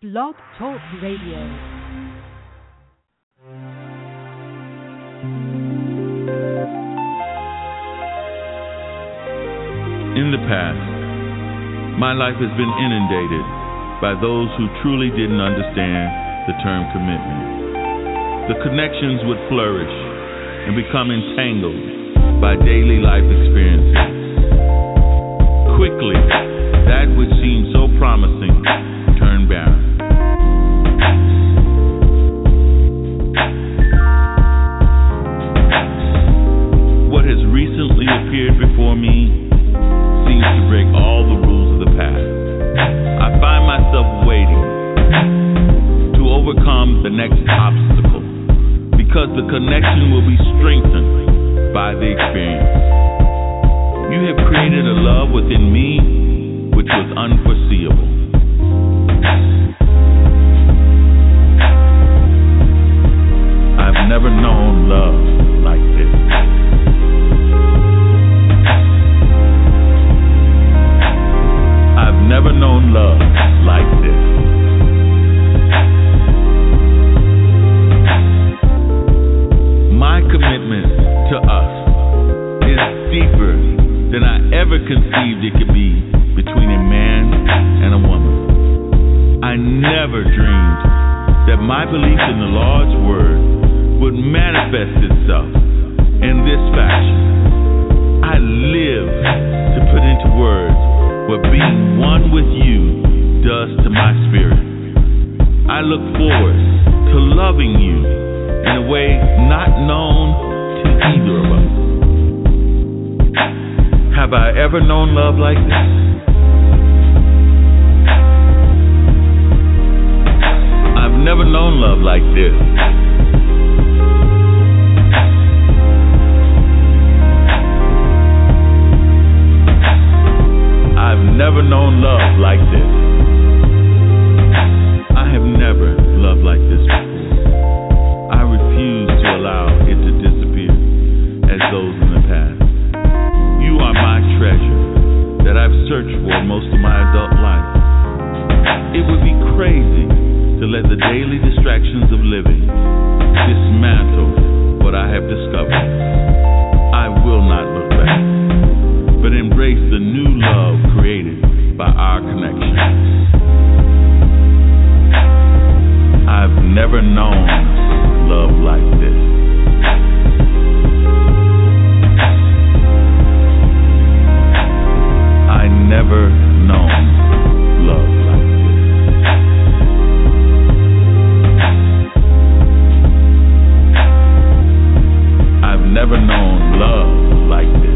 Blog Talk Radio. In the past, my life has been inundated by those who truly didn't understand the term commitment. The connections would flourish and become entangled by daily life experiences. Quickly, that which seemed so promising turned barren. What has recently appeared before me seems to break all the rules of the past. I find myself waiting to overcome the next obstacle because the connection will be strengthened by the experience. You have created a love within me which was unforeseeable. I've never known love like this. I've never known love like this. My commitment to us is deeper than I ever conceived it could be between a man and a woman. I never dreamed that my belief in the Lord's word would manifest itself in this fashion. I live to put into words what being one with you does to my spirit. I look forward to loving you in a way not known to either of us. Have I ever known love like this? I've never known love like this. I've never known love like this. I have never loved like this before. I refuse to allow it to disappear as those in the past. You are my treasure that I've searched for most of my adult life. It would be crazy to let the daily distractions of living dismantle what I have discovered. I will not look back, but embrace the new love created by our connection. I've never known love like this. I never known love like this. I've never known love like this.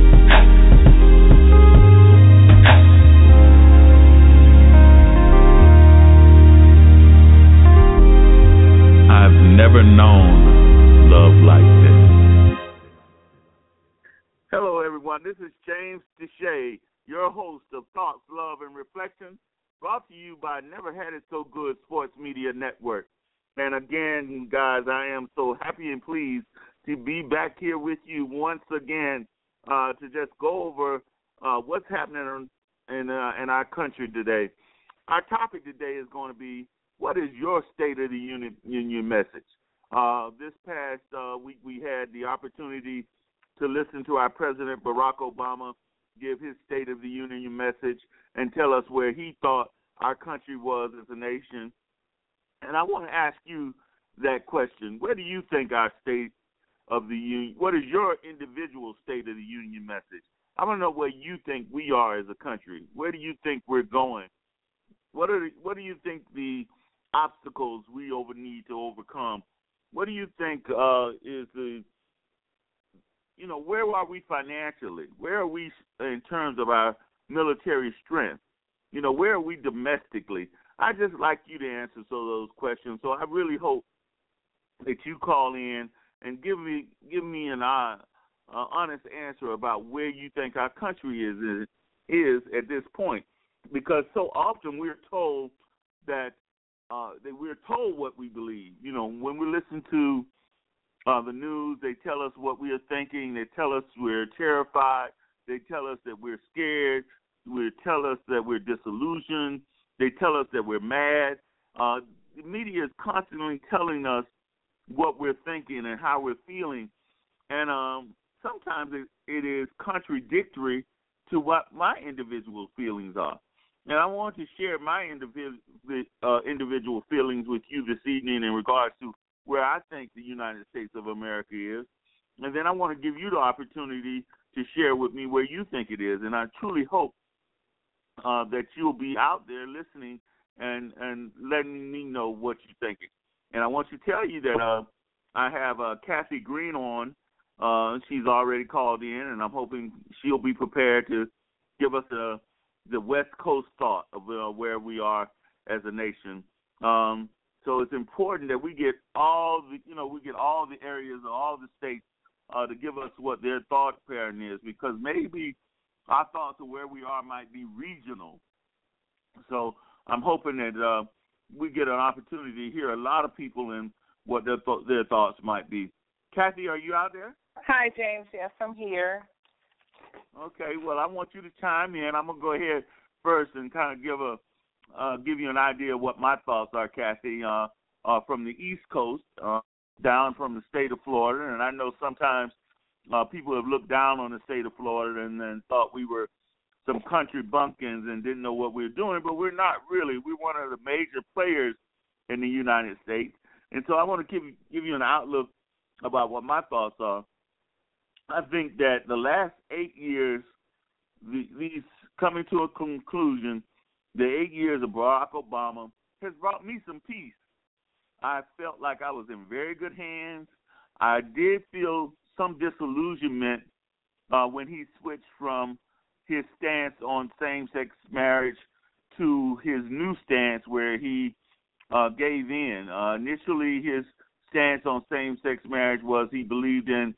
Never known love like this. Hello, everyone. This is James Deshay, your host of Thoughts, Love, and Reflection, brought to you by Never Had It So Good Sports Media Network. And again, guys, I am so happy and pleased to be back here with you once again to just go over what's happening in our country today. Our topic today is going to be, what is your State of the Union message? This past week, we had the opportunity to listen to our President Barack Obama give his State of the Union message and tell us where he thought our country was as a nation. And I want to ask you that question. Where do you think our State of the Union, what is your individual State of the Union message? I want to know where you think we are as a country. Where do you think we're going? What do you think the obstacles we need to overcome? What do you think is the, where are we financially? Where are we in terms of our military strength? Where are we domestically? I'd just like you to answer some of those questions. So I really hope that you call in and give me an honest answer about where you think our country is at this point. Because so often we're told that we're told what we believe. When we listen to the news, they tell us what we are thinking. They tell us we're terrified. They tell us that we're scared. They tell us that we're disillusioned. They tell us that we're mad. The media is constantly telling us what we're thinking and how we're feeling, and sometimes it is contradictory to what my individual feelings are. And I want to share my individual feelings with you this evening in regards to where I think the United States of America is. And then I want to give you the opportunity to share with me where you think it is. And I truly hope that you'll be out there listening and letting me know what you're thinking. And I want to tell you that I have Kathy Green on. She's already called in, and I'm hoping she'll be prepared to give us the West Coast thought of where we are as a nation. So it's important that we get all the areas of all the states to give us what their thought pattern is, because maybe our thoughts of where we are might be regional. So I'm hoping that we get an opportunity to hear a lot of people and what their thoughts might be. Kathy, are you out there? Hi, James. Yes, I'm here. Okay. Well, I want you to chime in. I'm gonna go ahead first and kind of give you an idea of what my thoughts are, Kathy, from the East Coast, down from the state of Florida. And I know sometimes people have looked down on the state of Florida and thought we were some country bumpkins and didn't know what we were doing, but we're not really. We're one of the major players in the United States. And so I want to give you an outlook about what my thoughts are. I think that the last 8 years, these coming to a conclusion, the 8 years of Barack Obama has brought me some peace. I felt like I was in very good hands. I did feel some disillusionment when he switched from his stance on same-sex marriage to his new stance where he gave in. Initially, his stance on same-sex marriage was he believed in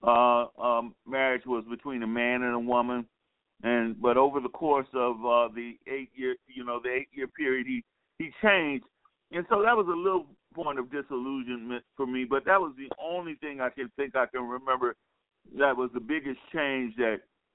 marriage was between a man and a woman, but over the course of the 8 year period, he changed, and so that was a little point of disillusionment for me. But that was the only thing I can remember that was the biggest change that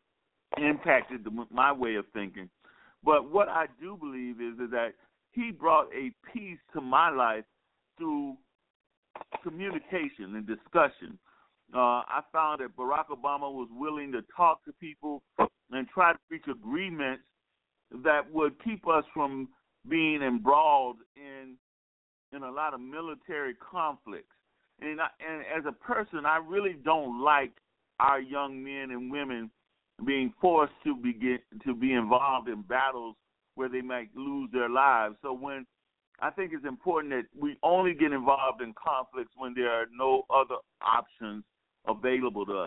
impacted my way of thinking. But what I do believe is that he brought a peace to my life through communication and discussion. I found that Barack Obama was willing to talk to people and try to reach agreements that would keep us from being embroiled in a lot of military conflicts. And as a person, I really don't like our young men and women being forced to be involved in battles where they might lose their lives. So when I think it's important that we only get involved in conflicts when there are no other options available to us.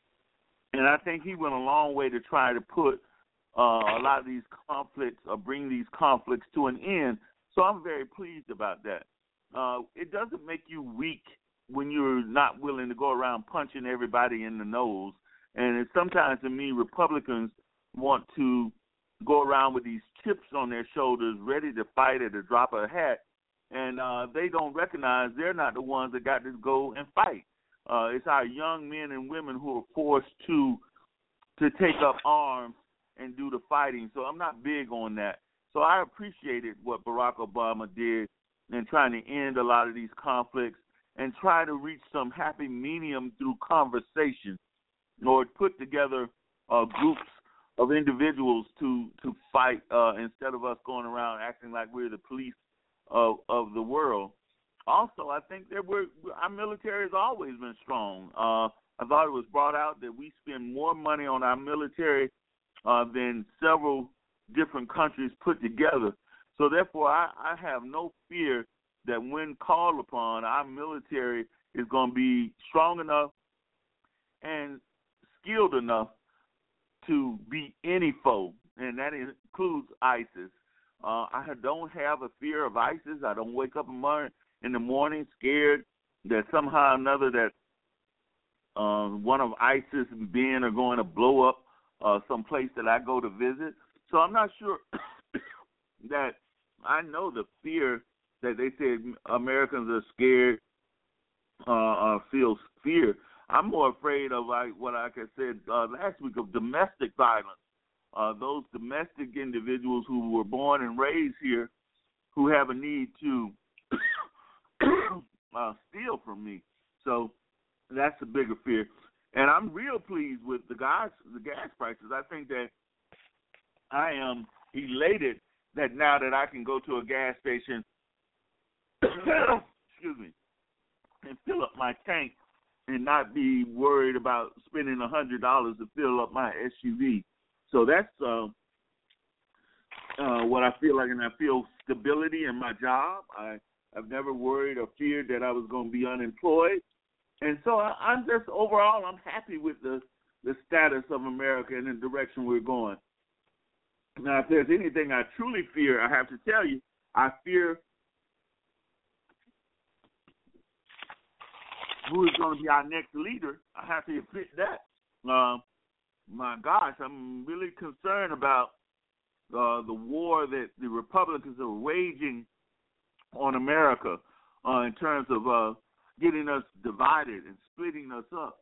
And I think he went a long way to try to put a lot of these conflicts or bring these conflicts to an end. So I'm very pleased about that. It doesn't make you weak when you're not willing to go around punching everybody in the nose. And sometimes, to me, Republicans want to go around with these chips on their shoulders, ready to fight at the drop of a hat, and they don't recognize they're not the ones that got to go and fight. It's our young men and women who are forced to take up arms and do the fighting. So I'm not big on that. So I appreciated what Barack Obama did in trying to end a lot of these conflicts and try to reach some happy medium through conversation, or put together groups of individuals to fight instead of us going around acting like we're the police of the world. Also, I think that our military has always been strong. I thought it was brought out that we spend more money on our military than several different countries put together. So therefore, I have no fear that when called upon, our military is going to be strong enough and skilled enough to beat any foe, and that includes ISIS. I don't have a fear of ISIS. I don't wake up in the morning scared that somehow or another that one of ISIS being are going to blow up some place that I go to visit. So I'm not sure that I know the fear that they said Americans are scared, feel fear. I'm more afraid of what I said last week of domestic violence. Those domestic individuals who were born and raised here who have a need to steal from me. So that's a bigger fear. And I'm real pleased with the gas prices. I think that I am elated that now that I can go to a gas station, excuse me, and fill up my tank and not be worried about spending $100 to fill up my SUV. So that's what I feel like, and I feel stability in my job. I've never worried or feared that I was going to be unemployed. And so I'm just, overall, I'm happy with the status of America and the direction we're going. Now, if there's anything I truly fear, I have to tell you, I fear who is going to be our next leader. I have to admit that. My gosh, I'm really concerned about the war that the Republicans are waging on America in terms of getting us divided and splitting us up.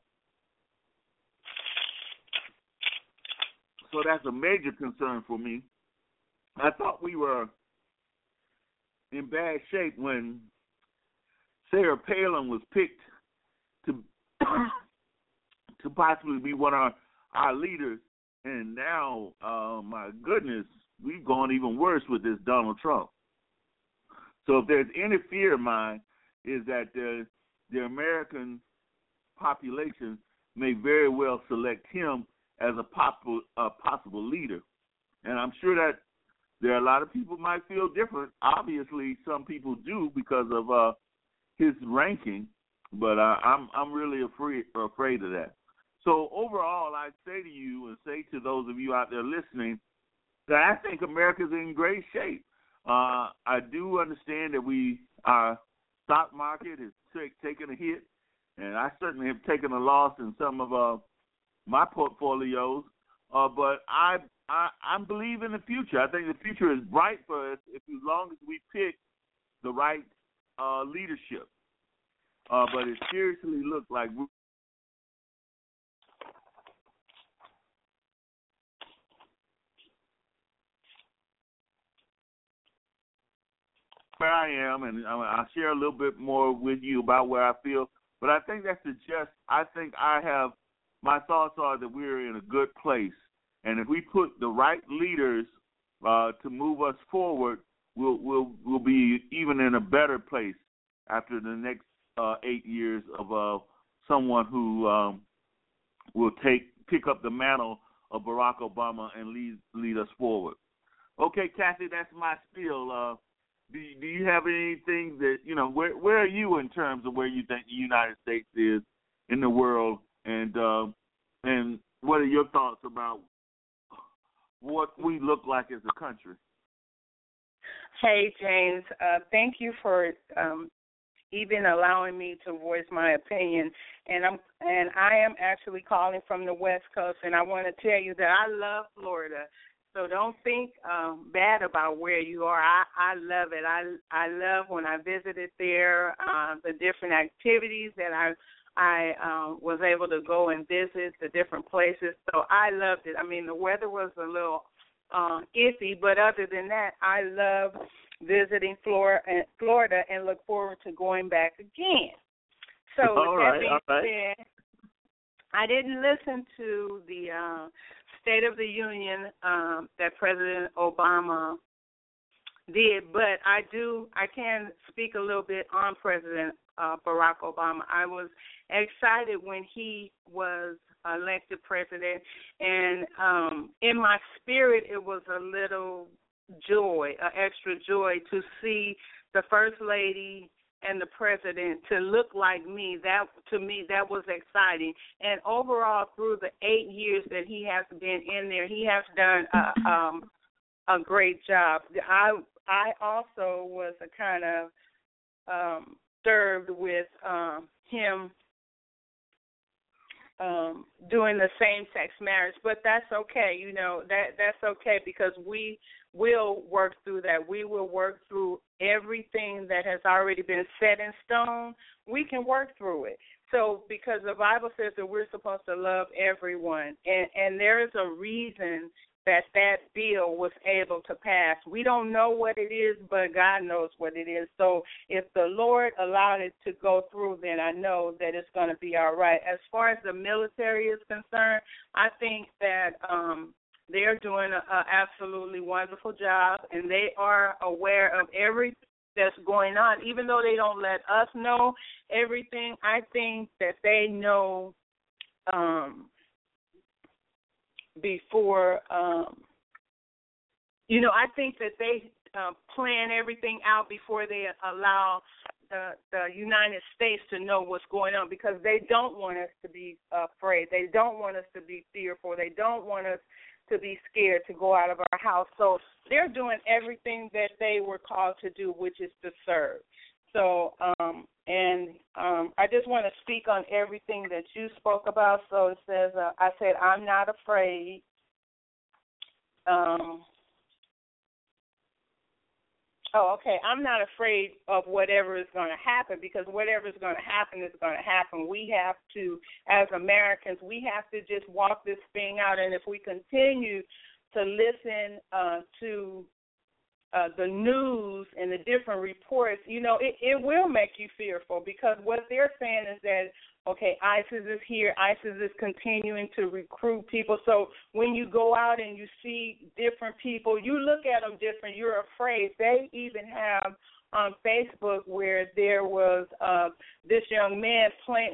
So that's a major concern for me. I thought we were in bad shape when Sarah Palin was picked to possibly be one of our leaders, and now, my goodness, we've gone even worse with this Donald Trump. So if there's any fear of mine, is that the American population may very well select him as a possible leader. And I'm sure that there are a lot of people might feel different. Obviously, some people do because of his ranking, but I'm really afraid of that. So overall, I'd say to you and say to those of you out there listening that I think America's in great shape. I do understand that our stock market is taking a hit, and I certainly have taken a loss in some of my portfolios. But I believe in the future. I think the future is bright for us as long as we pick the right leadership. But it seriously looks like where I am, and I'll share a little bit more with you about where I feel. But I think my thoughts are that we're in a good place. And if we put the right leaders to move us forward, we'll be even in a better place after the next 8 years of someone who will pick up the mantle of Barack Obama and lead us forward. Okay, Kathy, that's my spiel. Do you have anything that, where are you in terms of where you think the United States is in the world, and what are your thoughts about what we look like as a country? Hey, James, thank you for even allowing me to voice my opinion. And I am actually calling from the West Coast, and I want to tell you that I love Florida. So don't think bad about where you are. I love it. I love when I visited there, the different activities that I was able to go and visit, the different places. So I loved it. I mean, the weather was a little iffy, but other than that, I love visiting Florida and look forward to going back again. So with that being said, I didn't listen to the State of the Union that President Obama did, but I can speak a little bit on President Barack Obama. I was excited when he was elected president, and in my spirit it was a little joy, an extra joy to see the First Lady and the President to look like me. That, to me, that was exciting. And overall, through the 8 years that he has been in there, he has done a great job. I also was a kind of disturbed with him doing the same-sex marriage, but that's okay. That's okay because we will work through that. We will work through everything that has already been set in stone. We can work through it. So because the Bible says that we're supposed to love everyone, and there is a reason that bill was able to pass. We don't know what it is, but God knows what it is. So if the Lord allowed it to go through, then I know that it's going to be all right. As far as the military is concerned, I think that they're doing an absolutely wonderful job, and they are aware of everything that's going on. Even though they don't let us know everything, I think that they know before, I think that they plan everything out before they allow the United States to know what's going on, because they don't want us to be afraid. They don't want us to be fearful. They don't want us to be scared to go out of our house. So they're doing everything that they were called to do, which is to serve. So, I just want to speak on everything that you spoke about. So it says, I said, I'm not afraid. I'm not afraid of whatever is going to happen, because whatever is going to happen is going to happen. We have to, as Americans, we have to just walk this thing out. And if we continue to listen to the news and the different reports, it will make you fearful, because what they're saying is that, okay, ISIS is here, ISIS is continuing to recruit people. So when you go out and you see different people, you look at them different, you're afraid. They even have on Facebook where there was this young man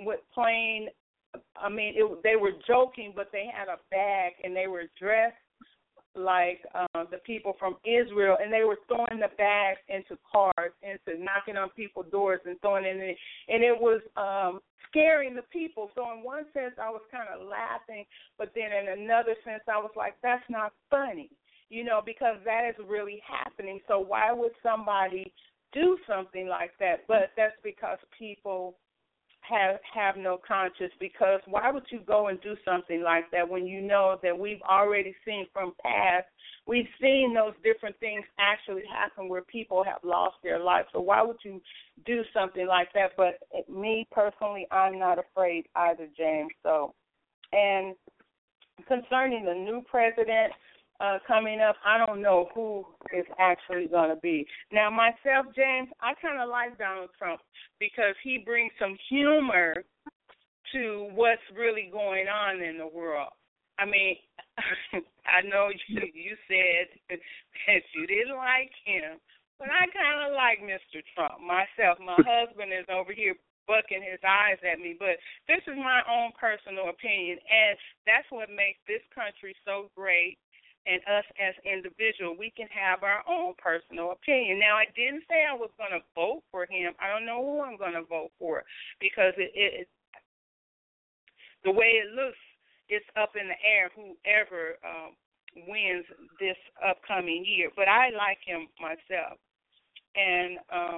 they were joking, but they had a bag and they were dressed like the people from Israel, and they were throwing the bags into cars, into knocking on people's doors and throwing it in, and it was scaring the people. So in one sense, I was kind of laughing, but then in another sense, I was like, that's not funny, because that is really happening. So why would somebody do something like that? But that's because people have no conscience, because why would you go and do something like that when you know that we've already seen from past, we've seen those different things actually happen where people have lost their life. So why would you do something like that? But me personally, I'm not afraid either, James. So, and concerning the new president coming up, I don't know who is actually going to be. Now, myself, James, I kind of like Donald Trump because he brings some humor to what's really going on in the world. I mean, I know you said that you didn't like him, but I kind of like Mr. Trump myself. My husband is over here bucking his eyes at me, but this is my own personal opinion, and that's what makes this country so great. And us as individuals, we can have our own personal opinion. Now, I didn't say I was going to vote for him. I don't know who I'm going to vote for, because it the way it looks, it's up in the air, whoever wins this upcoming year. But I like him myself. And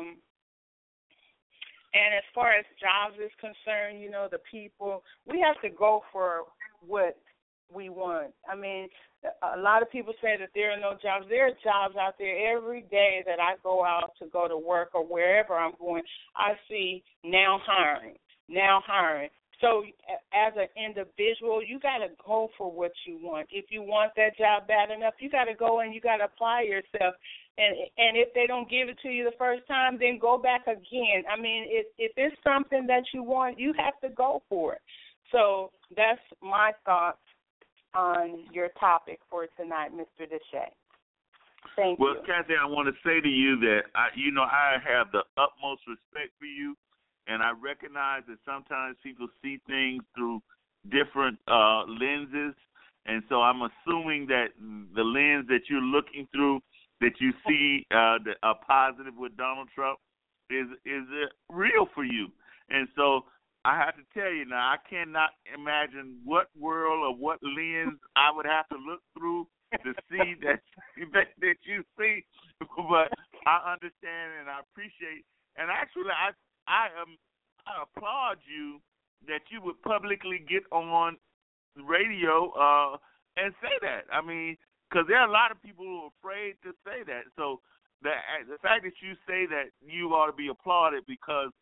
as far as jobs is concerned, the people, we have to go for what we want. I mean, a lot of people say that there are no jobs. There are jobs out there every day that I go out to go to work or wherever I'm going. I see now hiring. So as an individual, you got to go for what you want. If you want that job bad enough, you got to go and you got to apply yourself. And if they don't give it to you the first time, then go back again. I mean, if it's something that you want, you have to go for it. So that's my thoughts on your topic for tonight, Mr. Deshay. Thank you. Well, Kathy, I want to say to you that I have the utmost respect for you, and I recognize that sometimes people see things through different lenses, and so I'm assuming that the lens that you're looking through, that you see a positive with Donald Trump, is real for you, and so I have to tell you now, I cannot imagine what world or what lens I would have to look through to see that you see. But I understand and I appreciate. And actually, I applaud you that you would publicly get on the radio and say that. I mean, because there are a lot of people who are afraid to say that. So the fact that you say that, you ought to be applauded, because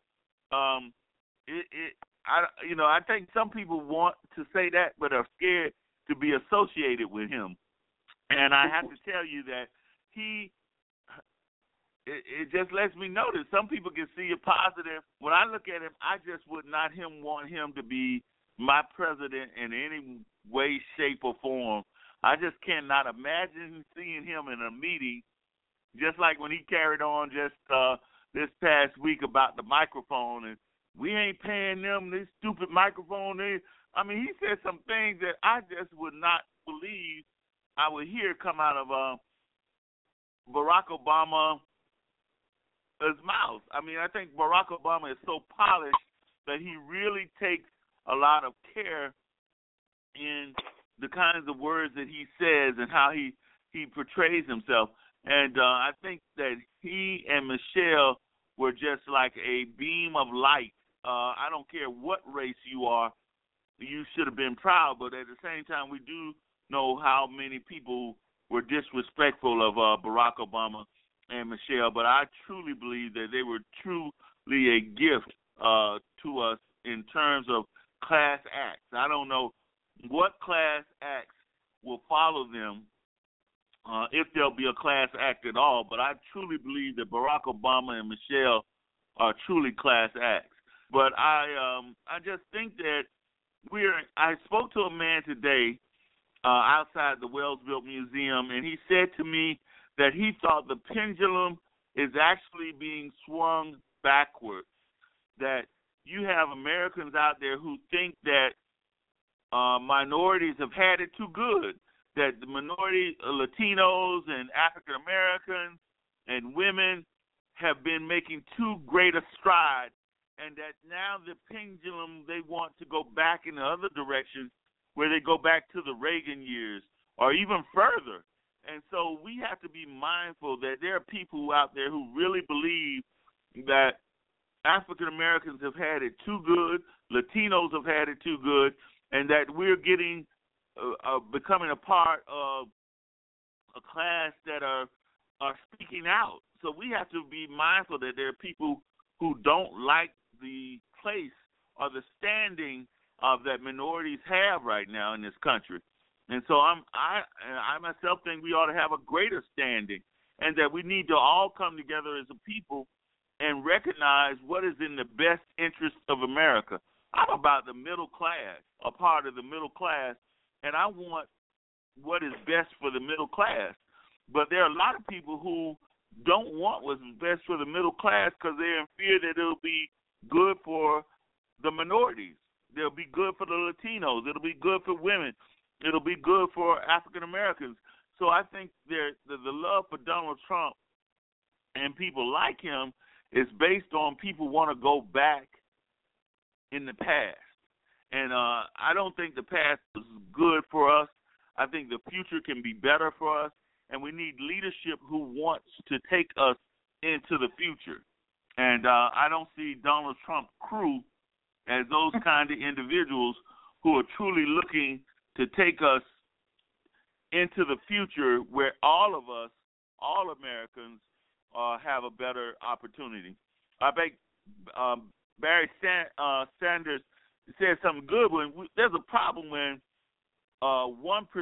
I think some people want to say that but are scared to be associated with him. And I have to tell you that it just lets me know that some people can see a positive. When I look at him, I just would not want him to be my president in any way, shape, or form. I just cannot imagine seeing him in a meeting, just like when he carried on just this past week about the microphone, and we ain't paying them this stupid microphone. I mean, he said some things that I just would not believe I would hear come out of Barack Obama's mouth. I mean, I think Barack Obama is so polished that he really takes a lot of care in the kinds of words that he says and how he portrays himself. And I think that he and Michelle were just like a beam of light. I don't care what race you are, you should have been proud, but at the same time, we do know how many people were disrespectful of Barack Obama and Michelle, but I truly believe that they were truly a gift to us in terms of class acts. I don't know what class acts will follow them, if there'll be a class act at all, but I truly believe that Barack Obama and Michelle are truly class acts. But I just think that I spoke to a man today outside the Wellsville Museum, and he said to me that he thought the pendulum is actually being swung backwards, that you have Americans out there who think that minorities have had it too good, that the minority, Latinos and African Americans and women have been making too great a stride, and that now the pendulum, they want to go back in the other direction where they go back to the Reagan years or even further. And so we have to be mindful that there are people out there who really believe that African Americans have had it too good, Latinos have had it too good, and that we're becoming a part of a class that are speaking out. So we have to be mindful that there are people who don't like the place or the standing that minorities have right now in this country. And so I myself think we ought to have a greater standing, and that we need to all come together as a people and recognize what is in the best interest of America. I'm about the middle class, a part of the middle class, and I want what is best for the middle class. But there are a lot of people who don't want what's best for the middle class because they're in fear that it'll be good for the minorities. It'll be good for the Latinos. It'll be good for women. It'll be good for African Americans. So I think the love for Donald Trump and people like him is based on people want to go back in the past. And I don't think the past is good for us. I think the future can be better for us, and we need leadership who wants to take us into the future. And I don't see Donald Trump crew as those kind of individuals who are truly looking to take us into the future where all of us, all Americans, have a better opportunity. I think Barry Sanders said something good. There's a problem when 1%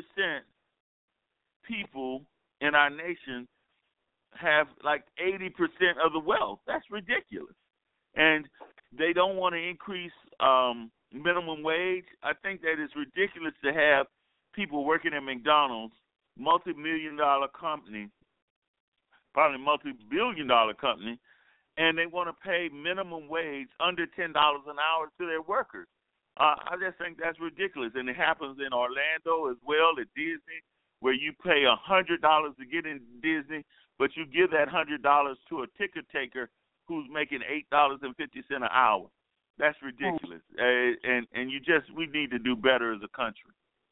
people in our nation have like 80% of the wealth. That's ridiculous. And they don't want to increase minimum wage. I think that it's ridiculous to have people working at McDonald's, multi-million-dollar company, probably multi-billion-dollar company, and they want to pay minimum wage under $10 an hour to their workers. I just think that's ridiculous. And it happens in Orlando as well, at Disney, where you pay $100 to get in Disney, but you give that $100 to a ticket taker who's making $8.50 an hour. That's ridiculous. And we need to do better as a country.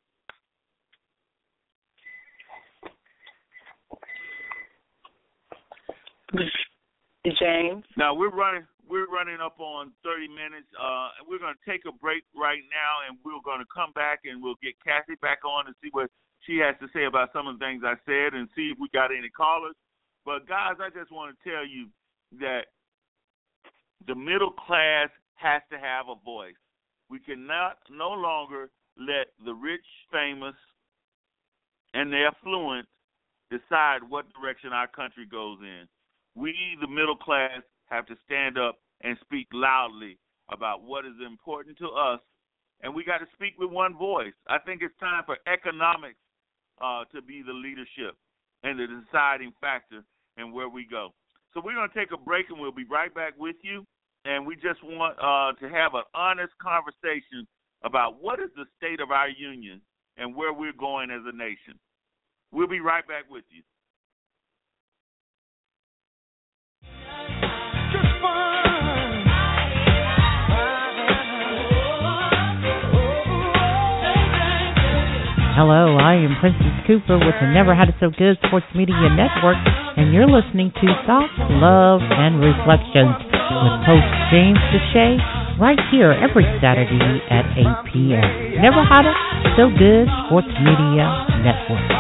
James? Now we're running up on 30 minutes. We're going to take a break right now, and we're going to come back and we'll get Kathy back on and see what she has to say about some of the things I said and see if we got any callers. But guys, I just want to tell you that the middle class has to have a voice. We cannot no longer let the rich, famous, and their affluence decide what direction our country goes in. We, the middle class, have to stand up and speak loudly about what is important to us, and we got to speak with one voice. I think it's time for economics to be the leadership and the deciding factor in where we go. So we're going to take a break, and we'll be right back with you. And we just want to have an honest conversation about what is the state of our union and where we're going as a nation. We'll be right back with you. Hello, I am Princess Cooper with the Never Had It So Good Sports Media Network, and you're listening to Thoughts, Love, and Reflections with host James Deshay, right here every Saturday at 8 p.m. Never Had It So Good Sports Media Network.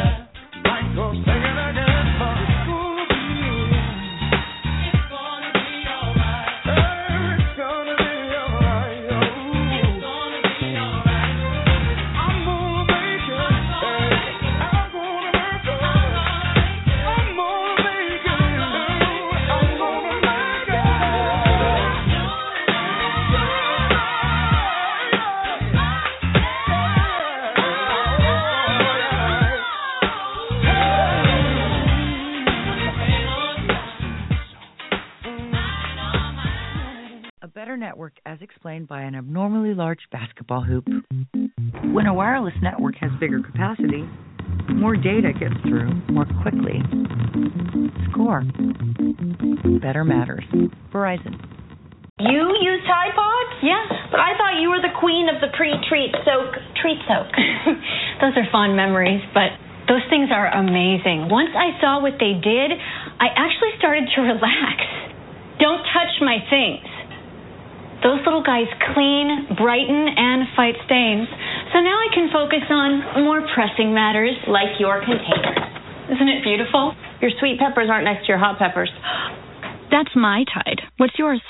Network as explained by an abnormally large basketball hoop. When a wireless network has bigger capacity, more data gets through more quickly. Score. Better matters. Verizon. You use Tide Pods? Yeah. But I thought you were the queen of the pre-treat soak. Treat soak. Those are fond memories, but those things are amazing. Once I saw what they did, I actually started to relax. Don't touch my things. Those little guys clean, brighten, and fight stains. So now I can focus on more pressing matters. Like your container. Isn't it beautiful? Your sweet peppers aren't next to your hot peppers. That's my Tide. What's yours?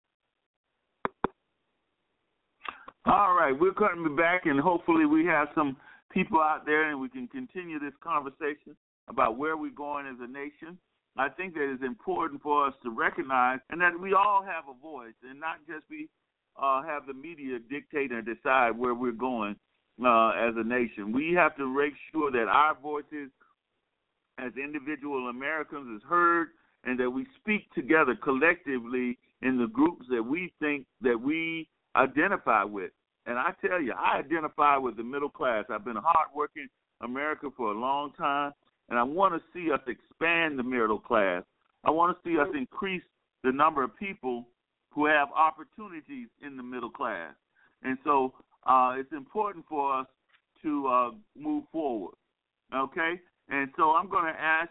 All right, we're coming back, and hopefully we have some people out there and we can continue this conversation about where we're going as a nation. I think that it's important for us to recognize and that we all have a voice and not just have the media dictate and decide where we're going as a nation. We have to make sure that our voices as individual Americans is heard and that we speak together collectively in the groups that we think that we identify with. And I tell you, I identify with the middle class. I've been a hardworking American for a long time. And I want to see us expand the middle class. I want to see us increase the number of people who have opportunities in the middle class. And so it's important for us to move forward, okay? And so I'm going to ask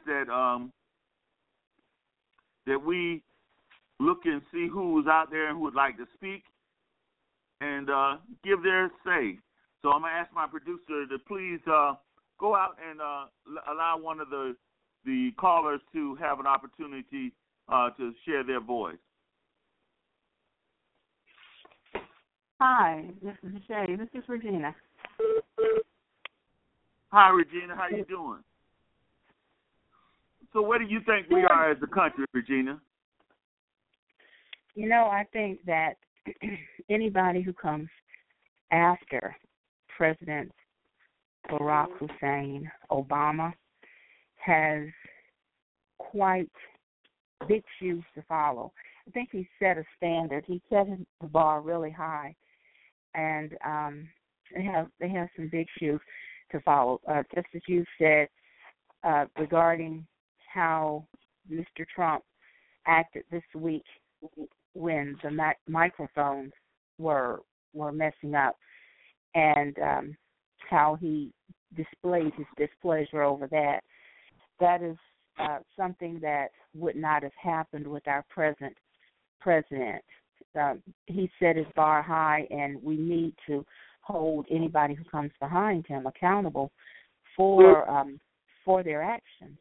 that we look and see who's out there and who would like to speak and give their say. So I'm going to ask my producer to please go out and allow one of the callers to have an opportunity to share their voice. Hi, this is Shay. This is Regina. Hi, Regina. How you doing? So where do you think we are as a country, Regina? You know, I think that anybody who comes after President Barack Hussein Obama has quite big shoes to follow. I think he set a standard. He set the bar really high, and they have some big shoes to follow. Just as you said regarding how Mr. Trump acted this week when the microphones were messing up, and how he displayed his displeasure over that. That is something that would not have happened with our present president. He set his bar high, and we need to hold anybody who comes behind him accountable for their actions.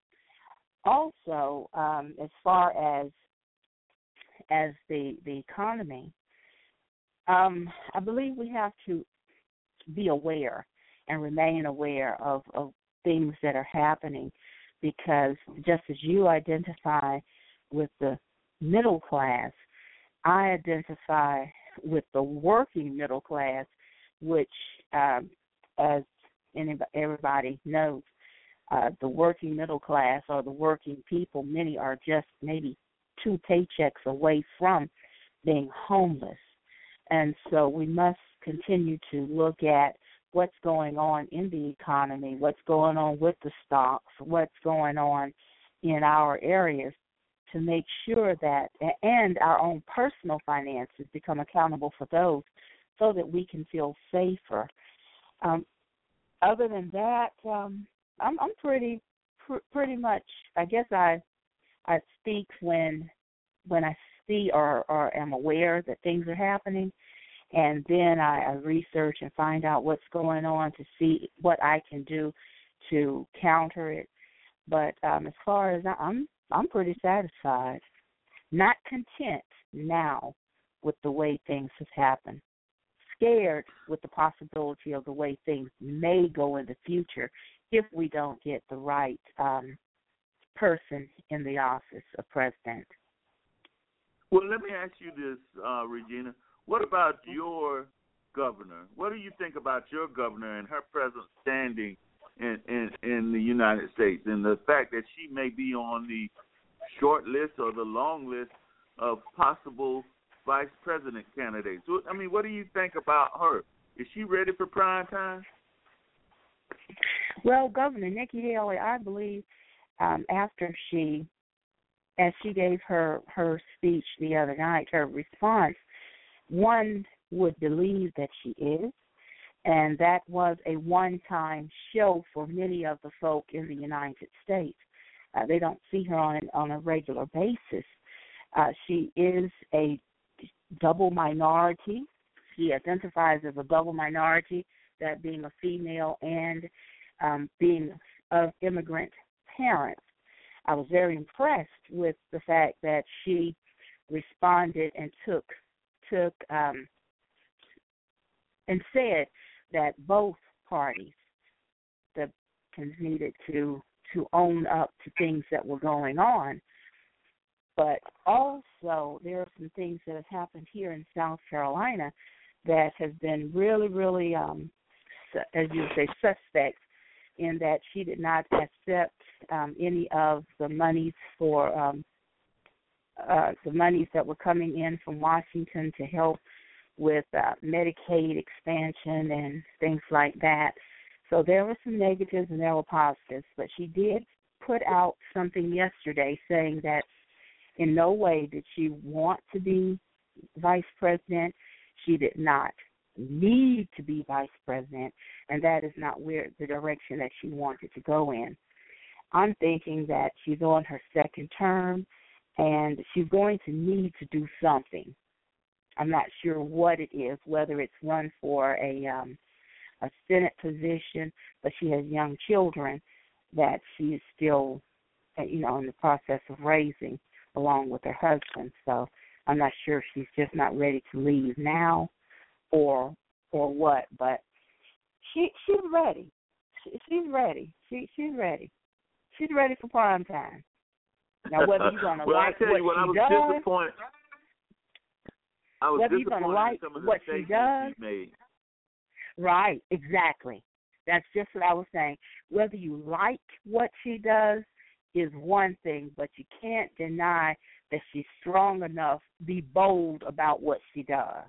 Also, as far as the economy, I believe we have to be aware and remain aware of things that are happening, because just as you identify with the middle class, I identify with the working middle class, which, as everybody knows, the working middle class or the working people, many are just maybe 2 paychecks away from being homeless. And so we must continue to look at what's going on in the economy, what's going on with the stocks, what's going on in our areas, to make sure that, and our own personal finances, become accountable for those, so that we can feel safer. Other than that, I'm pretty much, I guess I speak when I see or am aware that things are happening, and then I research and find out what's going on to see what I can do to counter it. But as far as I'm pretty satisfied, not content now with the way things have happened, scared with the possibility of the way things may go in the future if we don't get the right person in the office of president. Well, let me ask you this, Regina. What about your governor? What do you think about your governor and her present standing in the United States, and the fact that she may be on the short list or the long list of possible vice president candidates? I mean, what do you think about her? Is she ready for prime time? Well, Governor Nikki Haley, I believe, after she gave her speech the other night, her response, one would believe that she is, and that was a one-time show for many of the folk in the United States. They don't see her on a regular basis. She is a double minority. She identifies as a double minority, that being a female and being of immigrant parents. I was very impressed with the fact that she responded and took and said that both parties, the needed to own up to things that were going on. But also there are some things that have happened here in South Carolina that have been really, really, as you say, suspect, in that she did not accept any of the monies for the monies that were coming in from Washington to help with Medicaid expansion and things like that. So there were some negatives and there were positives, but she did put out something yesterday saying that in no way did she want to be vice president. She did not need to be vice president, and that is not where the direction that she wanted to go in. I'm thinking that she's on her second term, and she's going to need to do something. I'm not sure what it is, whether it's run for a Senate position, but she has young children that she is still, in the process of raising along with her husband. So I'm not sure if she's just not ready to leave now or what, but she's ready. She's ready. She's ready. She's ready for prime time. Now, whether you're going to like what she does, whether you're going to like what she does, right, exactly. That's just what I was saying. Whether you like what she does is one thing, but you can't deny that she's strong enough to be bold about what she does.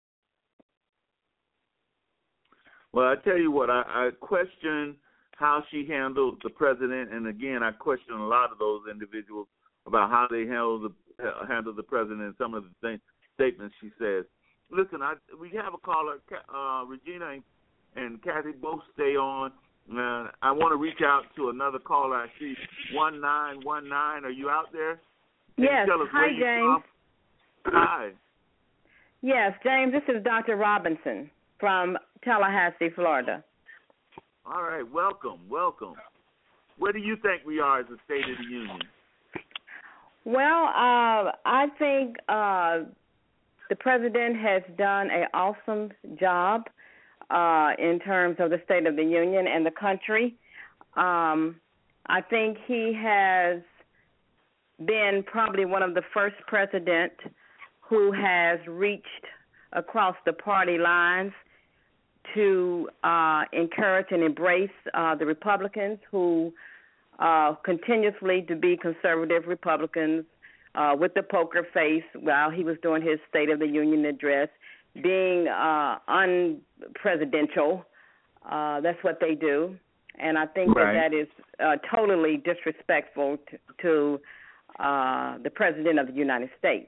Well, I tell you what, I question how she handled the president, and again, I question a lot of those individuals about how they handle the president and some of the statements she says. Listen, we have a caller, Regina and Kathy both stay on. I want to reach out to another caller. I see 1919. Are you out there? Yes. Hi, James. Hi. Yes, James, this is Dr. Robinson from Tallahassee, Florida. All right, welcome. Where do you think we are as a State of the Union? Well, I think the president has done an awesome job. in terms of the State of the Union and the country. I think he has been probably one of the first presidents who has reached across the party lines to encourage and embrace the Republicans who continuously to be conservative Republicans with the poker face while he was doing his State of the Union address, being unpresidential. That's what they do. And I think that is totally disrespectful to the President of the United States.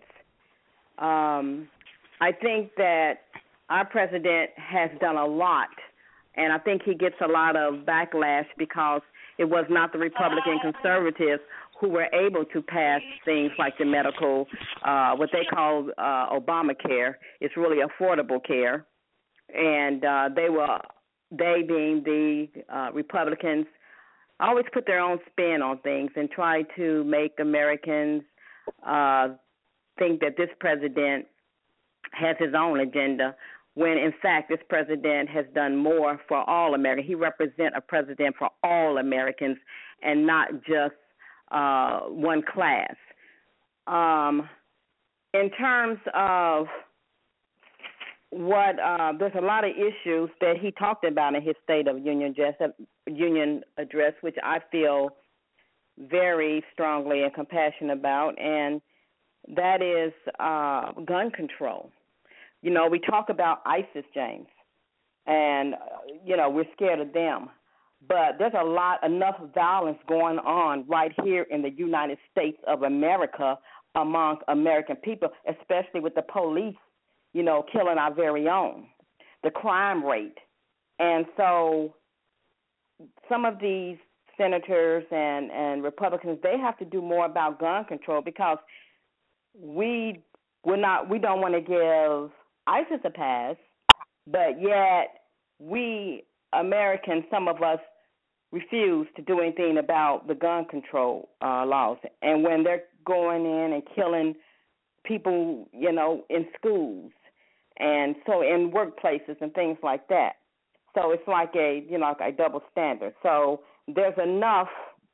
I think that our president has done a lot, and I think he gets a lot of backlash because it was not the Republican conservatives who were able to pass things like the medical, what they call Obamacare. It's really affordable care, and they being the Republicans, always put their own spin on things and try to make Americans think that this president has his own agenda, when in fact this president has done more for all Americans. He represents a president for all Americans and not just one class. In terms of what there's a lot of issues that he talked about in his State of Union address, which I feel very strongly and compassionate about, and that is gun control. You know, we talk about ISIS, James, and, you know, we're scared of them. But there's enough violence going on right here in the United States of America among American people, especially with the police, you know, killing our very own, the crime rate. And so some of these senators and Republicans, they have to do more about gun control because we don't want to give ISIS a pass, but yet we Americans, some of us, refuse to do anything about the gun control laws. And when they're going in and killing people, you know, in schools and so in workplaces and things like that. So it's like a double standard. So there's enough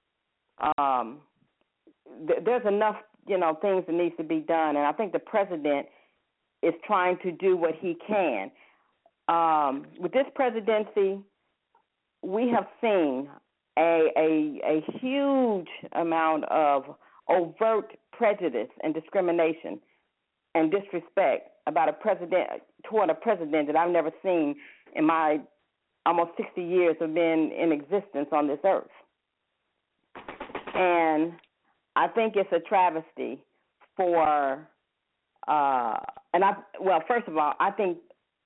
things that needs to be done, and I think the president is trying to do what he can. With this presidency, we have seen a huge amount of overt prejudice and discrimination and disrespect toward a president that I've never seen in my almost 60 years of being in existence on this earth. And I think it's a travesty for, first of all, I think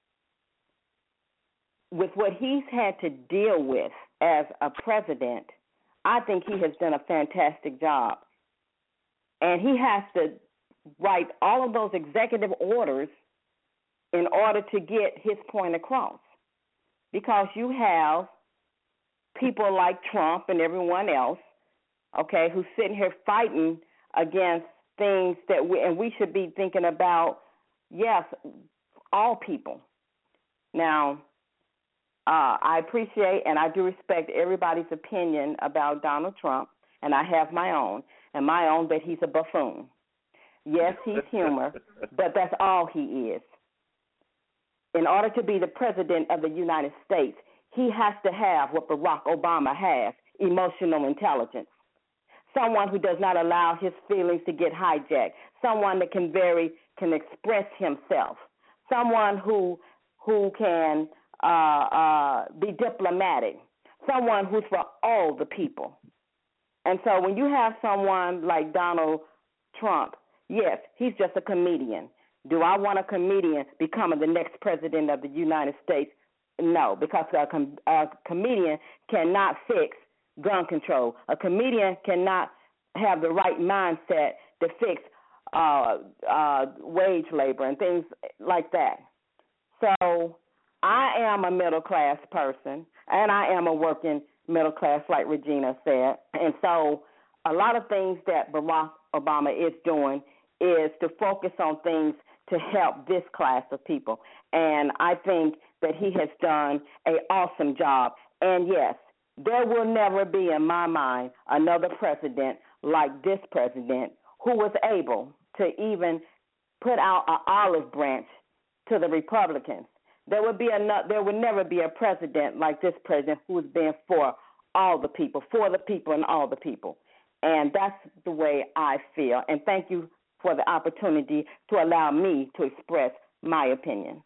with what he's had to deal with as a president, I think he has done a fantastic job. And he has to write all of those executive orders in order to get his point across. Because you have people like Trump and everyone else, okay, who's sitting here fighting against things that we should be thinking about, yes, all people. Now, I appreciate and I do respect everybody's opinion about Donald Trump, and I have my own that he's a buffoon. Yes, he's humor, but that's all he is. In order to be the president of the United States, he has to have what Barack Obama has, emotional intelligence. Someone who does not allow his feelings to get hijacked. Someone that can express himself. Someone who can be diplomatic. Someone who's for all the people. And so when you have someone like Donald Trump, yes, he's just a comedian. Do I want a comedian becoming the next president of the United States? No, because a comedian cannot fix gun control. A comedian cannot have the right mindset to fix wage labor and things like that. So I am a middle-class person, and I am a working middle class, like Regina said. And so a lot of things that Barack Obama is doing is to focus on things to help this class of people. And I think that he has done an awesome job. And yes, there will never be, in my mind, another president like this president who was able to even put out an olive branch to the Republicans. There would never be a president like this president who has been for all the people, for the people and all the people. And that's the way I feel. And thank you for the opportunity to allow me to express my opinion.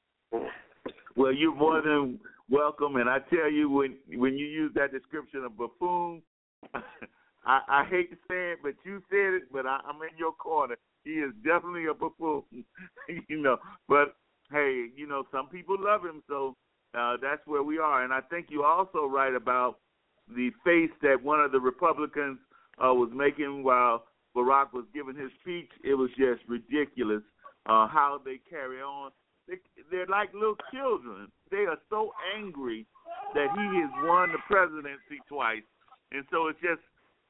Well, you're more than welcome. And I tell you, when you use that description of buffoon, I hate to say it, but you said it, but I'm in your corner. He is definitely a buffoon, But, hey, some people love him, so that's where we are. And I think you're also right about the face that one of the Republicans was making while Barack was giving his speech. It was just ridiculous how they carry on. They're like little children. They are so angry that he has won the presidency twice. And so it's just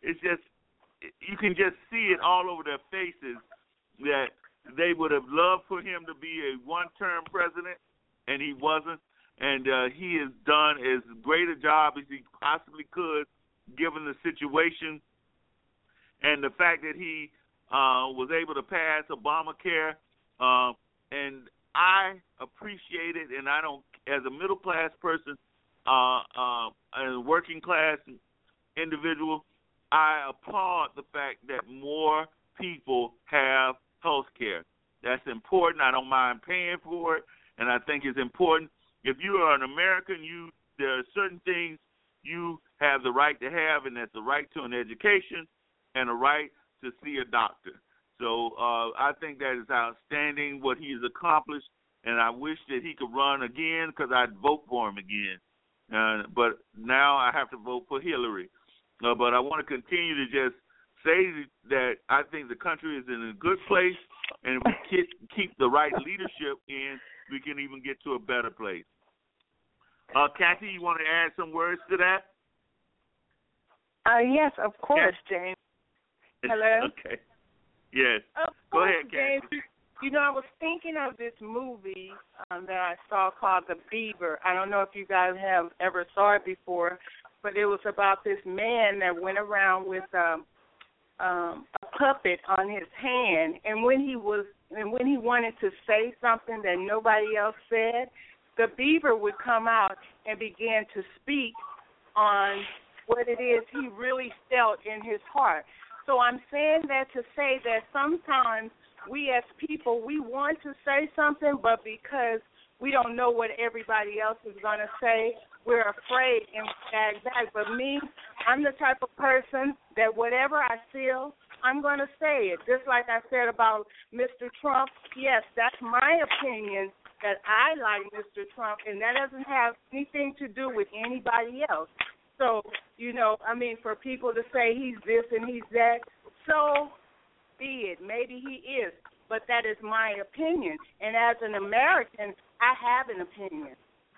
you can just see it all over their faces that they would have loved for him to be a one-term president, and he wasn't. And he has done as great a job as he possibly could, given the situation. And the fact that he was able to pass Obamacare, and I appreciate it, and I don't, as a middle-class person, as a working-class individual, I applaud the fact that more people have health care. That's important. I don't mind paying for it, and I think it's important. If you are an American, there are certain things you have the right to have, and that's the right to an education and a right to see a doctor. So I think that is outstanding what he has accomplished, and I wish that he could run again because I'd vote for him again. But now I have to vote for Hillary. But I want to continue to just say that I think the country is in a good place, and if we keep the right leadership in, we can even get to a better place. Kathy, you want to add some words to that? Yes, of course, James. Hello? Okay. Yes. Go ahead, Kathy. James. I was thinking of this movie that I saw called The Beaver. I don't know if you guys have ever saw it before, but it was about this man that went around with a puppet on his hand, and when he wanted to say something that nobody else said, the beaver would come out and begin to speak on what it is he really felt in his heart. So I'm saying that to say that sometimes we as people, we want to say something, but because we don't know what everybody else is going to say, we're afraid and bag back. But me, I'm the type of person that whatever I feel, I'm going to say it. Just like I said about Mr. Trump, yes, that's my opinion, that I like Mr. Trump, and that doesn't have anything to do with anybody else. So, for people to say he's this and he's that, so be it. Maybe he is, but that is my opinion. And as an American, I have an opinion.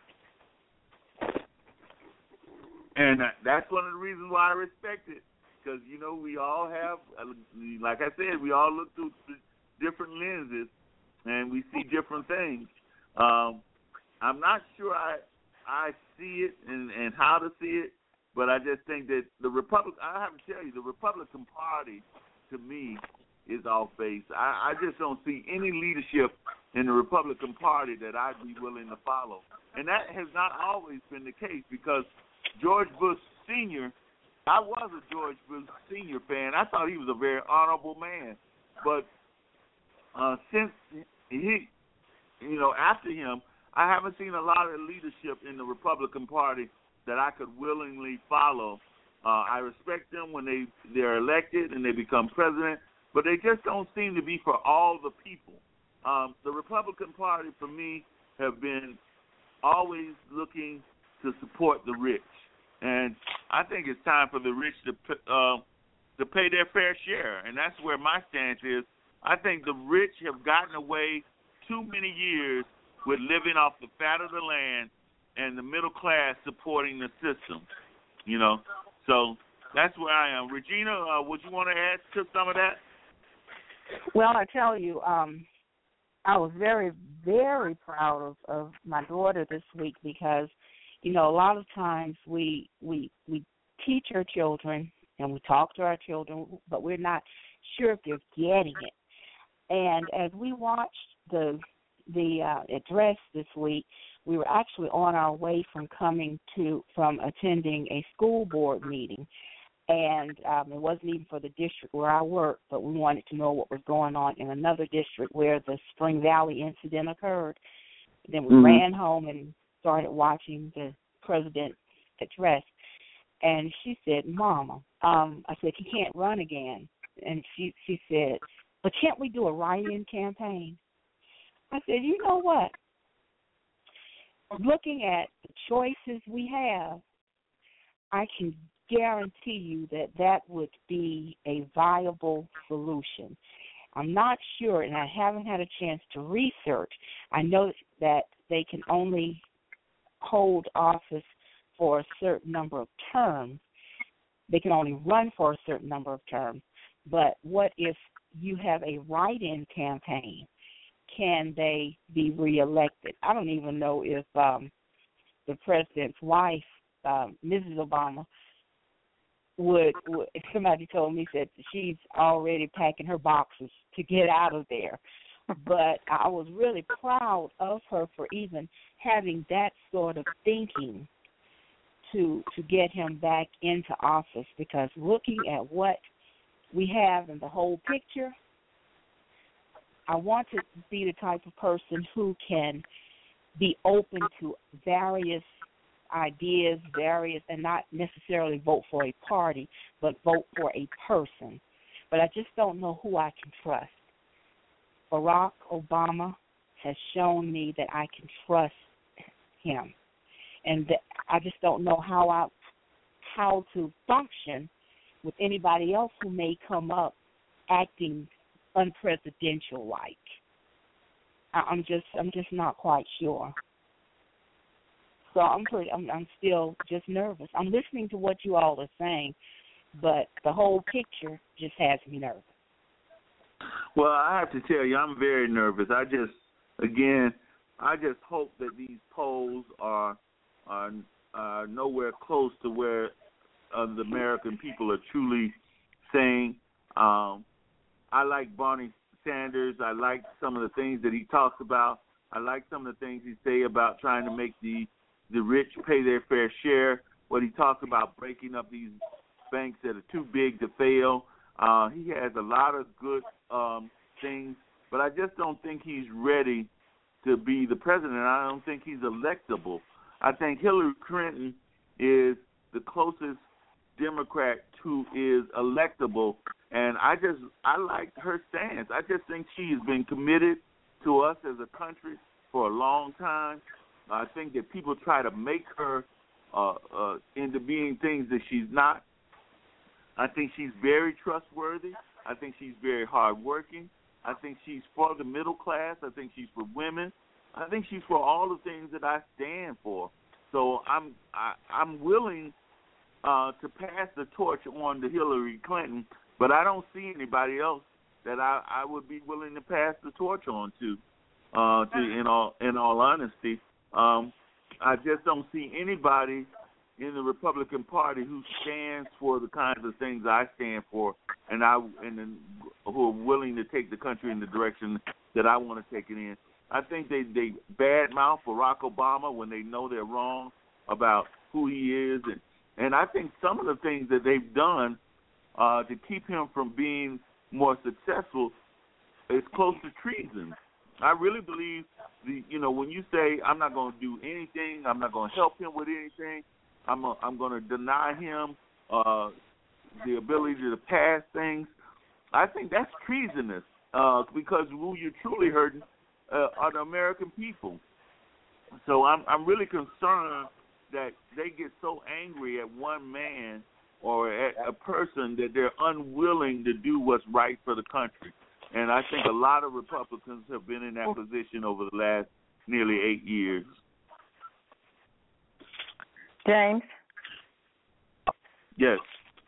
And that's one of the reasons why I respect it, because, we all have, like I said, we all look through different lenses, and we see different things. I'm not sure I see it and how to see it, but I just think that I have to tell you, the Republican Party, to me, is off base. I just don't see any leadership in the Republican Party that I'd be willing to follow. And that has not always been the case, because George Bush Sr., I was a George Bush Sr. fan. I thought he was a very honorable man. But since he, after him, I haven't seen a lot of leadership in the Republican Party that I could willingly follow. I respect them when they're elected and they become president, but they just don't seem to be for all the people. The Republican Party, for me, have been always looking to support the rich. And I think it's time for the rich to pay their fair share, and that's where my stance is. I think the rich have gotten away too many years with living off the fat of the land and the middle class supporting the system, So that's where I am. Regina, would you want to add to some of that? Well, I tell you, I was very, very proud of my daughter this week because, a lot of times we teach our children and we talk to our children, but we're not sure if they're getting it. And as we watched the address this week, we were actually on our way from attending a school board meeting. And it wasn't even for the district where I work, but we wanted to know what was going on in another district where the Spring Valley incident occurred. Then we ran home and started watching the president address. And she said, Mama, I said, he can't run again. And she said, but can't we do a write-in campaign? I said, you know what? Looking at the choices we have, I can guarantee you that would be a viable solution. I'm not sure, and I haven't had a chance to research. I know that they can only hold office for a certain number of terms. They can only run for a certain number of terms. But what if you have a write-in campaign? Can they be reelected? I don't even know if the president's wife, Mrs. Obama, would somebody told me that she's already packing her boxes to get out of there. But I was really proud of her for even having that sort of thinking to get him back into office, because looking at what we have in the whole picture, I want to be the type of person who can be open to various ideas, and not necessarily vote for a party, but vote for a person. But I just don't know who I can trust. Barack Obama has shown me that I can trust him, and I just don't know how to function with anybody else who may come up acting unpresidential like. I'm just not quite sure. So I'm still just nervous. I'm listening to what you all are saying, but the whole picture just has me nervous. Well, I have to tell you, I'm very nervous. I just hope that these polls are nowhere close to where the American people are truly saying. I like Bernie Sanders. I like some of the things that he talks about. I like some of the things he say about trying to make the rich pay their fair share. What he talks about breaking up these banks that are too big to fail. He has a lot of good things, but I just don't think he's ready to be the president. I don't think he's electable. I think Hillary Clinton is the closest Democrat who is electable, and I like her stance. I just think she has been committed to us as a country for a long time. I think that people try to make her into being things that she's not. I think she's very trustworthy. I think she's very hardworking. I think she's for the middle class. I think she's for women. I think she's for all the things that I stand for. So I'm willing to pass the torch on to Hillary Clinton, but I don't see anybody else that I would be willing to pass the torch on to in all honesty. I just don't see anybody in the Republican Party who stands for the kinds of things I stand for, and who are willing to take the country in the direction that I want to take it in. I think they badmouth Barack Obama when they know they're wrong about who he is, and I think some of the things that they've done to keep him from being more successful is close to treason. I really believe when you say I'm not going to do anything, I'm not going to help him with anything, I'm going to deny him the ability to pass things, I think that's treasonous because who you're truly hurting are the American people. So I'm really concerned that they get so angry at one man or at a person that they're unwilling to do what's right for the country. And I think a lot of Republicans have been in that position over the last nearly 8 years. James? Yes.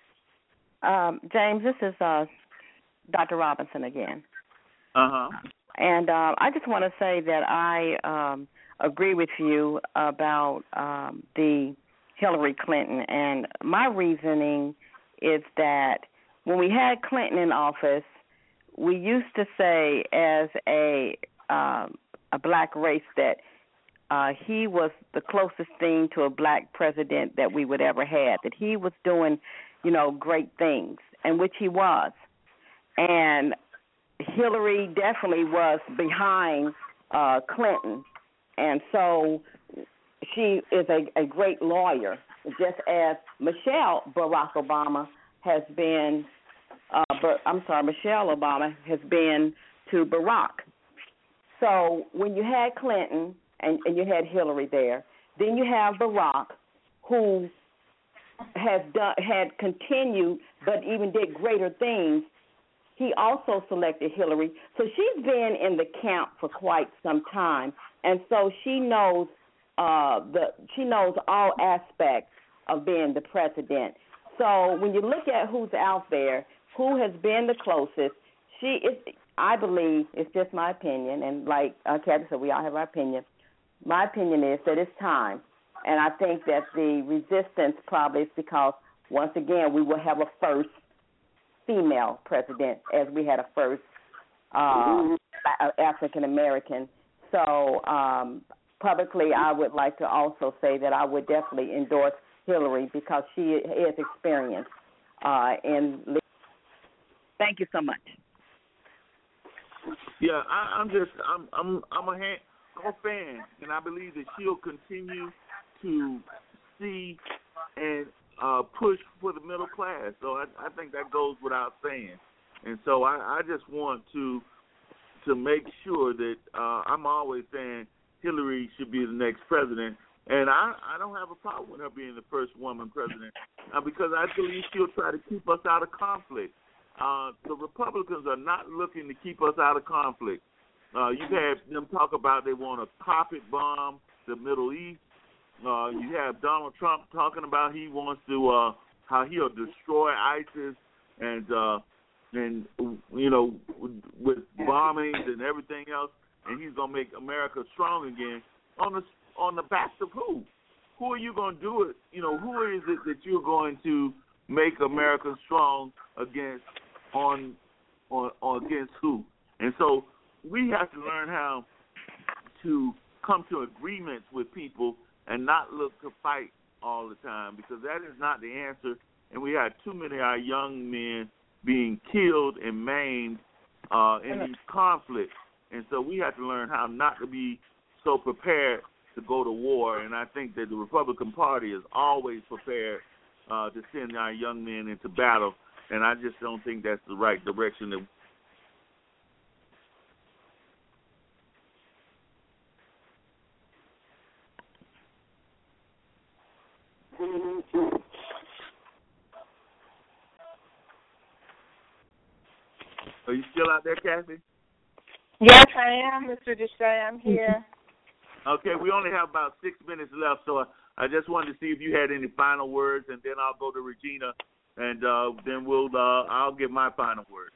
James, this is Dr. Robinson again. Uh-huh. And I just want to say that I agree with you about the Hillary Clinton. And my reasoning is that when we had Clinton in office, we used to say as a black race that he was the closest thing to a black president that we would ever have, that he was doing, great things, and which he was. And Hillary definitely was behind Clinton. And so she is a great lawyer, just as Michelle Obama has been to Barack. So when you had Clinton and you had Hillary there, then you have Barack, who had continued but even did greater things. He also selected Hillary. So she's been in the camp for quite some time, and so she knows all aspects of being the president. So when you look at who's out there, who has been the closest, I believe, it's just my opinion, and like Kathy said, we all have our opinion. My opinion is that it's time, and I think that the resistance probably is because, once again, we will have a first female president as we had a first African-American. So publicly, I would like to also say that I would definitely endorse Hillary because she is experienced in leadership. Thank you so much. Yeah, I'm a fan, and I believe that she'll continue to see and push for the middle class. So I think that goes without saying. And so I just want to make sure that I'm always saying Hillary should be the next president. And I don't have a problem with her being the first woman president because I believe she'll try to keep us out of conflict. The Republicans are not looking to keep us out of conflict. You've had them talk about they want to carpet bomb the Middle East. You have Donald Trump talking about he wants to how he'll destroy ISIS and with bombings and everything else, and he's gonna make America strong again. On the backs of who? Who are you gonna do it? Who is it that you're going to make America strong against? Against who? And so we have to learn how to come to agreements with people and not look to fight all the time, because that is not the answer. And we have too many of our young men being killed and maimed in these conflicts. And so we have to learn how not to be so prepared to go to war. And I think that the Republican Party is always prepared to send our young men into battle. And I just don't think that's the right direction. Are you still out there, Kathy? Yes, I am, Mr. Deshay. I'm here. Okay, we only have about 6 minutes left, so I just wanted to see if you had any final words, and then I'll go to Regina, and then I'll give my final word.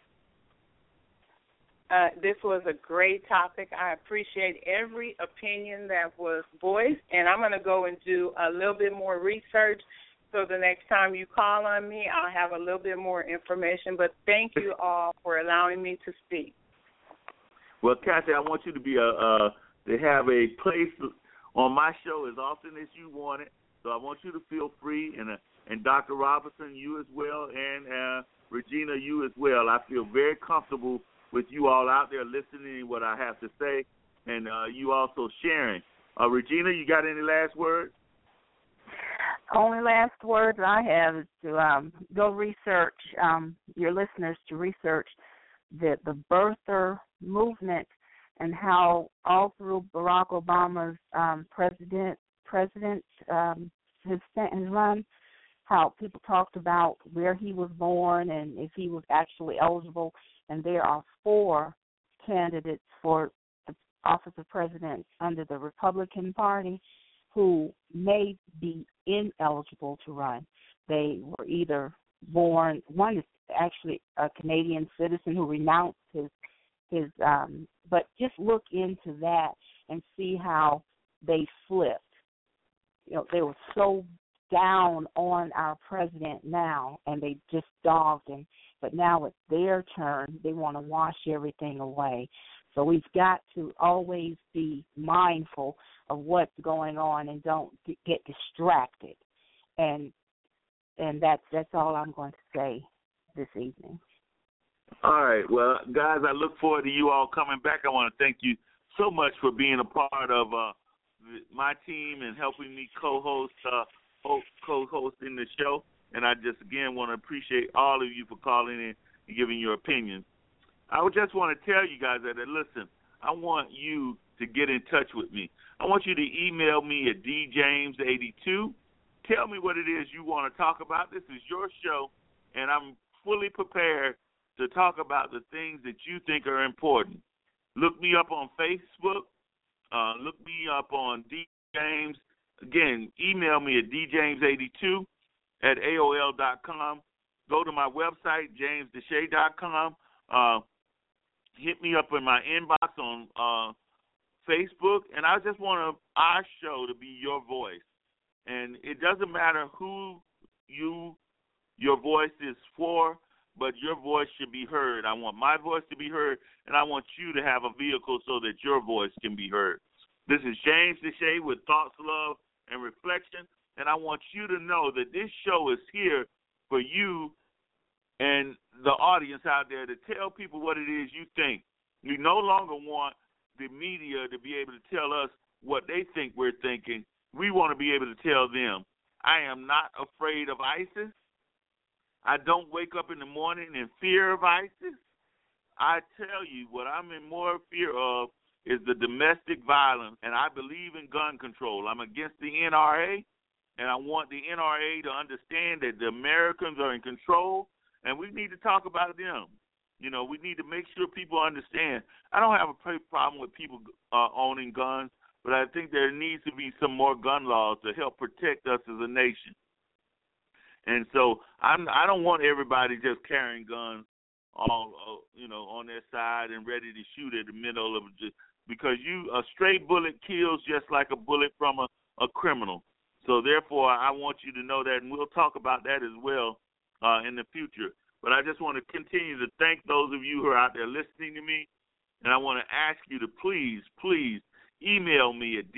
This was a great topic. I appreciate every opinion that was voiced, and I'm going to go and do a little bit more research so the next time you call on me, I'll have a little bit more information. But thank you all for allowing me to speak. Well, Kathy, I want you to be to have a place on my show as often as you want it. So I want you to feel free, and Dr. Robinson, you as well, and Regina, you as well. I feel very comfortable with you all out there listening to what I have to say, and you also sharing. Regina, you got any last words? Only last words I have is to go research, your listeners to research the birther movement and how all through Barack Obama's his run, how people talked about where he was born and if he was actually eligible. And there are 4 candidates for the office of president under the Republican Party who may be ineligible to run. They were either born, one is actually a Canadian citizen who renounced his but just look into that and see how they flipped. You know, they were so down on our president now, and they just dogged him. But now it's their turn. They want to wash everything away. So we've got to always be mindful of what's going on and don't get distracted. And that's all I'm going to say this evening. All right. Well, guys, I look forward to you all coming back. I want to thank you so much for being a part of my team and helping me co-hosting the show. And I just, again, want to appreciate all of you for calling in and giving your opinions. I would just want to tell you guys that, listen, I want you to get in touch with me. I want you to email me at djames82. Tell me what it is you want to talk about. This is your show, and I'm fully prepared to talk about the things that you think are important. Look me up on Facebook. Look me up on djames. Again, email me at djames82@aol.com. Go to my website, jamesdeshay.com. Hit me up in my inbox on Facebook, and I just want our show to be your voice. And it doesn't matter who your voice is for, but your voice should be heard. I want my voice to be heard, and I want you to have a vehicle so that your voice can be heard. This is James Deshay with Thoughts, Love, and Reflection, and I want you to know that this show is here for you and the audience out there to tell people what it is you think. We no longer want the media to be able to tell us what they think we're thinking. We want to be able to tell them. I am not afraid of ISIS. I don't wake up in the morning in fear of ISIS. I tell you, what I'm in more fear of is the domestic violence, and I believe in gun control. I'm against the NRA, and I want the NRA to understand that the Americans are in control, and we need to talk about them. You know, we need to make sure people understand. I don't have a problem with people owning guns, but I think there needs to be some more gun laws to help protect us as a nation. And so I don't want everybody just carrying guns all, on their side and ready to shoot at the middle of it, because a stray bullet kills just like a bullet from a criminal. So therefore, I want you to know that, and we'll talk about that as well in the future. But I just want to continue to thank those of you who are out there listening to me, and I want to ask you to please email me at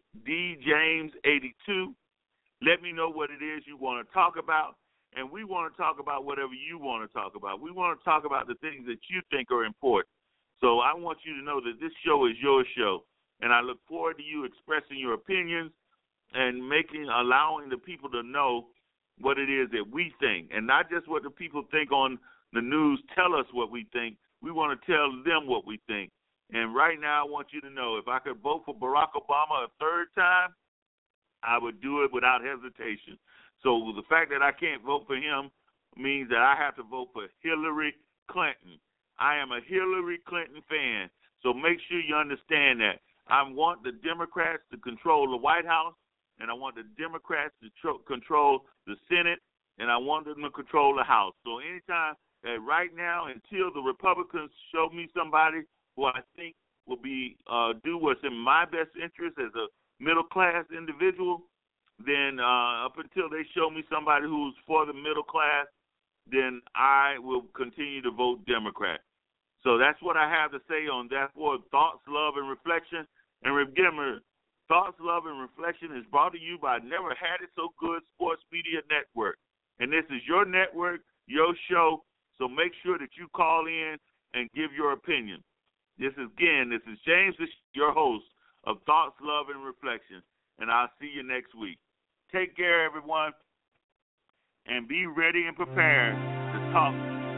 djames82. Let me know what it is you want to talk about, and we want to talk about whatever you want to talk about. We want to talk about the things that you think are important. So I want you to know that this show is your show, and I look forward to you expressing your opinions and allowing the people to know what it is that we think, and not just what the people think on the news tell us what we think. We want to tell them what we think. And right now I want you to know, if I could vote for Barack Obama a third time, I would do it without hesitation. So the fact that I can't vote for him means that I have to vote for Hillary Clinton. I am a Hillary Clinton fan, so make sure you understand that. I want the Democrats to control the White House, and I want the Democrats to control the Senate, and I want them to control the House. So anytime, right now, until the Republicans show me somebody who I think will do what's in my best interest as a middle-class individual, then up until they show me somebody who's for the middle class, then I will continue to vote Democrat. So that's what I have to say on that for Thoughts, Love, and Reflection. And remember, Thoughts, Love, and Reflection is brought to you by Never Had It So Good Sports Media Network. And this is your network, your show, so make sure that you call in and give your opinion. This is James, your host of Thoughts, Love, and Reflection. And I'll see you next week. Take care, everyone, and be ready and prepared to talk.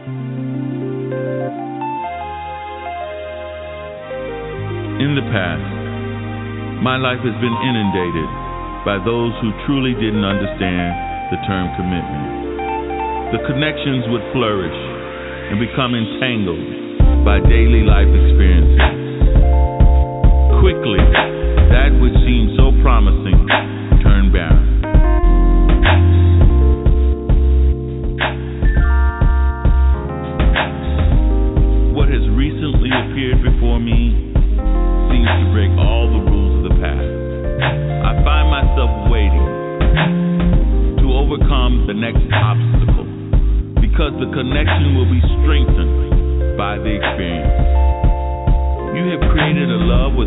In the past, my life has been inundated by those who truly didn't understand the term commitment. The connections would flourish and become entangled by daily life experiences. Quickly, that which seemed so promising turned barren. What has recently appeared before me the connection will be strengthened by the experience. You have created a love